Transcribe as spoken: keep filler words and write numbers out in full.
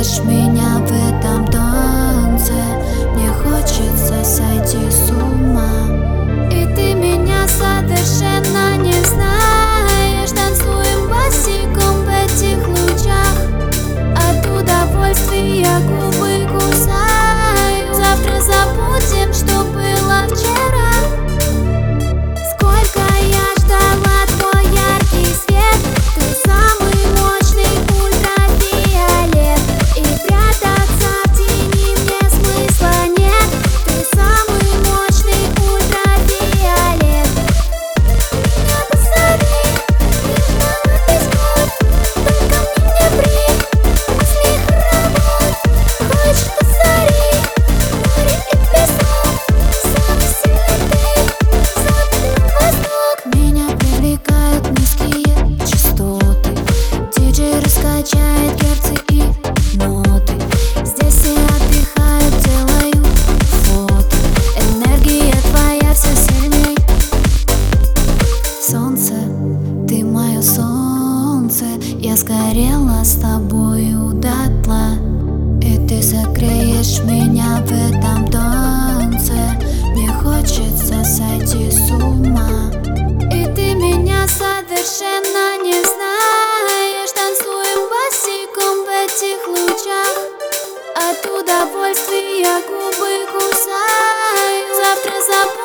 согреешь меня в этом танце. Мне хочется сойти с ума, и ты меня совершенно не знаешь. Танцуем босиком в этих лучах, от удовольствия губы кусаю. Завтра забудем, что было вчера. Сколько я ждала твой яркий свет, ты самый мощный ультрафиолет, и прятаться в тени мне смысла нет. Ты самый мощный ультрафиолет. Меня посади, и весь год, только мне не ври, мысли хоровод. Хочешь посади, море и песок, самый сильный ты, запад и восток. Меня привлекают низкие частоты, диджей раскачает герцы и ноты. Здесь все отдыхают, делают фото, энергия твоя все сильней. Солнце, ты мое солнце, я сгорела с тобою дотла, и ты согреешь меня в этом танце. Мне хочется сойти с ума, и ты меня совершенно не знаешь. Танцуем босиком в этих лучах, от удовольствия губы кусаю. Завтра забудем.